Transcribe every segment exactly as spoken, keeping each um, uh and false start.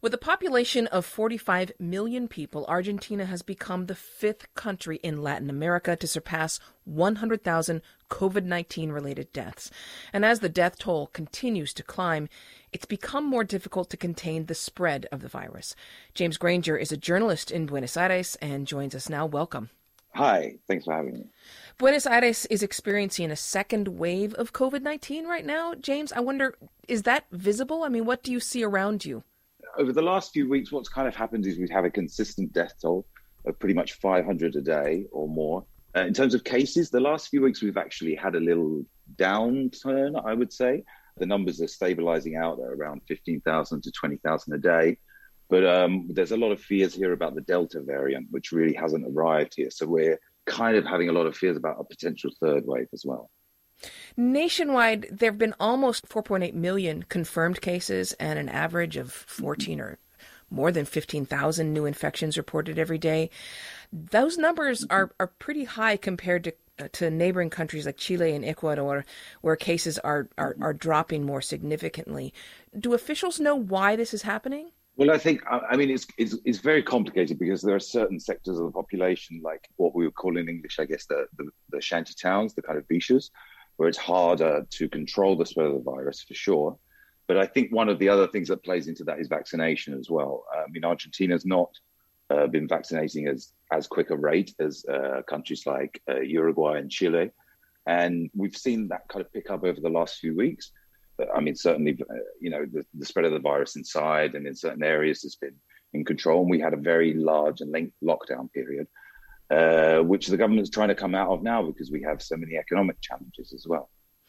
With a population of forty-five million people, Argentina has become the fifth country in Latin America to surpass one hundred thousand COVID nineteen related deaths. And as the death toll continues to climb, it's become more difficult to contain the spread of the virus. James Granger is a journalist in Buenos Aires and joins us now. Welcome. Hi, thanks for having me. Buenos Aires is experiencing a second wave of COVID nineteen right now. James, I wonder, is that visible? I mean, what do you see around you? Over the last few weeks, what's kind of happened is we've had a consistent death toll of pretty much five hundred a day or more. Uh, in terms of cases, the last few weeks, we've actually had a little downturn, I would say. The numbers are stabilizing out at around fifteen thousand to twenty thousand a day. But um, there's a lot of fears here about the Delta variant, which really hasn't arrived here. So we're kind of having a lot of fears about a potential third wave as well. Nationwide, there have been almost four point eight million confirmed cases and an average of fourteen or more than fifteen thousand new infections reported every day. Those numbers are, are pretty high compared to uh, to neighboring countries like Chile and Ecuador, where cases are, are, are dropping more significantly. Do officials know why this is happening? Well, I think, I mean, it's, it's it's very complicated because there are certain sectors of the population, like what we would call in English, I guess, the, the, the shanty towns, the kind of bichos, where it's harder to control the spread of the virus for sure. But I think one of the other things that plays into that is vaccination as well. I mean, Argentina's not uh, been vaccinating as, as quick a rate as uh, countries like uh, Uruguay and Chile. And we've seen that kind of pick up over the last few weeks. But, I mean, certainly, uh, you know, the, the spread of the virus inside and in certain areas has been in control. And we had a very large and lengthy lockdown period. Uh, which the government's trying to come out of now because we have so many economic challenges as well.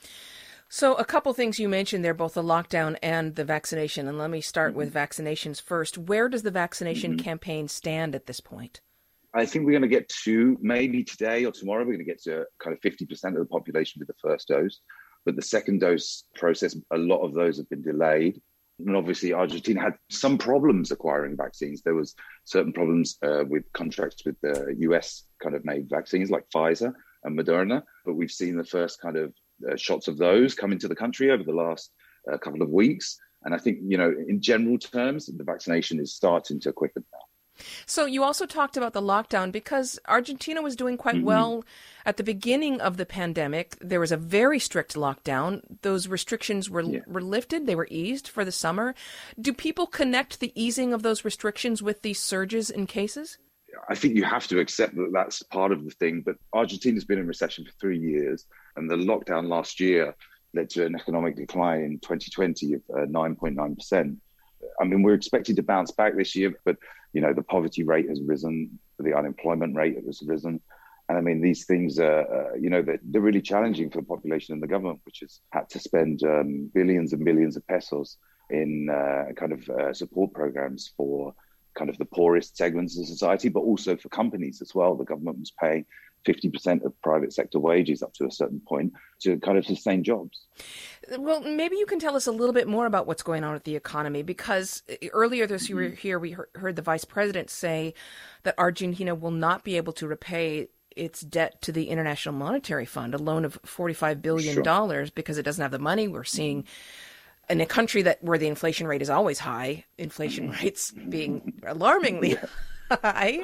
So a couple things you mentioned there, both the lockdown and the vaccination. And let me start mm-hmm. with vaccinations first. Where does the vaccination mm-hmm. campaign stand at this point? I think we're going to get to, maybe today or tomorrow, we're going to get to kind of fifty percent of the population with the first dose. But the second dose process, a lot of those have been delayed. And obviously, Argentina had some problems acquiring vaccines. There was certain problems uh, with contracts with the U S kind of made vaccines like Pfizer and Moderna. But we've seen the first kind of uh, shots of those come into the country over the last uh, couple of weeks. And I think, you know, in general terms, the vaccination is starting to quicken now. So you also talked about the lockdown because Argentina was doing quite mm-hmm. well at the beginning of the pandemic. There was a very strict lockdown. Those restrictions were yeah. were lifted. They were eased for the summer. Do people connect the easing of those restrictions with these surges in cases? I think you have to accept that that's part of the thing. But Argentina's been in recession for three years. And the lockdown last year led to an economic decline in twenty twenty of uh, nine point nine percent. I mean, we're expected to bounce back this year, but, you know, the poverty rate has risen, the unemployment rate has risen. And I mean, these things are, uh, you know, they're, they're really challenging for the population and the government, which has had to spend um, billions and billions of pesos in uh, kind of uh, support programs for kind of the poorest segments of society, but also for companies as well. The government was paying fifty percent of private sector wages up to a certain point to kind of sustain jobs. Well, maybe you can tell us a little bit more about what's going on with the economy, because earlier this year here we heard the vice president say that Argentina will not be able to repay its debt to the International Monetary Fund, a loan of forty-five billion dollars, sure. because it doesn't have the money. We're seeing in a country that where the inflation rate is always high, inflation rates being alarmingly yeah. high.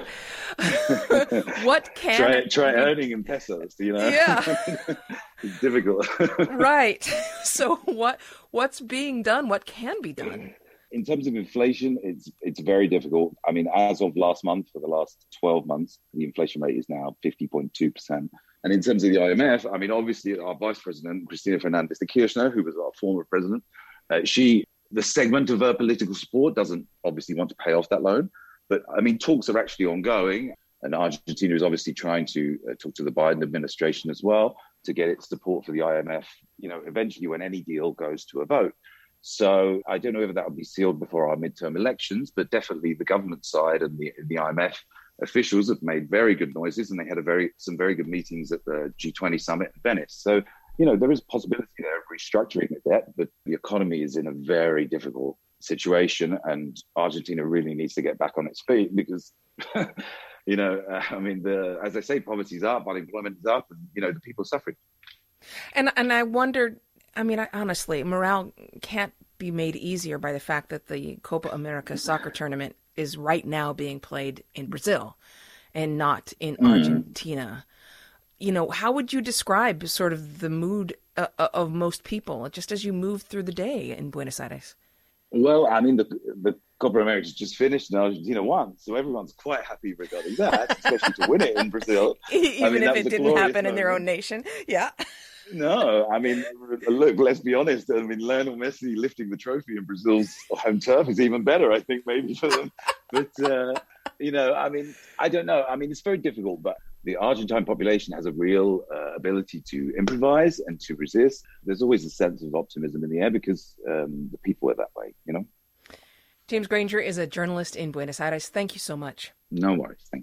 What can try, try earning in pesos? You know, yeah, it's difficult. Right. So what what's being done? What can be done? In terms of inflation, it's it's very difficult. I mean, as of last month, for the last twelve months, the inflation rate is now fifty point two percent. And in terms of the I M F, I mean, obviously, our vice president, Cristina Fernández de Kirchner, who was our former president, uh, she the segment of her political support doesn't obviously want to pay off that loan. But I mean, talks are actually ongoing, and Argentina is obviously trying to uh, talk to the Biden administration as well to get its support for the I M F, you know, eventually when any deal goes to a vote. So I don't know whether that will be sealed before our midterm elections, but definitely the government side and the, the I M F officials have made very good noises, and they had a very some very good meetings at the G twenty summit in Venice. So, you know, there is a possibility there of restructuring the debt, but the economy is in a very difficult situation, and Argentina really needs to get back on its feet because, you know, uh, I mean, the as I say, poverty is up, unemployment is up, and, you know, the people are suffering. And and I wondered, I mean, I, honestly, morale can't be made easier by the fact that the Copa America soccer tournament is right now being played in Brazil and not in mm. Argentina. You know, how would you describe sort of the mood uh, of most people just as you move through the day in Buenos Aires? Well, I mean, the the Copa America just finished and Argentina won, so everyone's quite happy regarding that, especially to win it in Brazil. Even I mean, if it didn't happen moment. in their own nation, yeah. No, I mean, look, let's be honest. I mean, Lionel Messi lifting the trophy in Brazil's home turf is even better, I think, maybe for them. But, uh, you know, I mean, I don't know. I mean, it's very difficult, but the Argentine population has a real uh, ability to improvise and to resist. There's always a sense of optimism in the air because um, the people are that way, you know? James Granger is a journalist in Buenos Aires. Thank you so much. No worries. Thank you.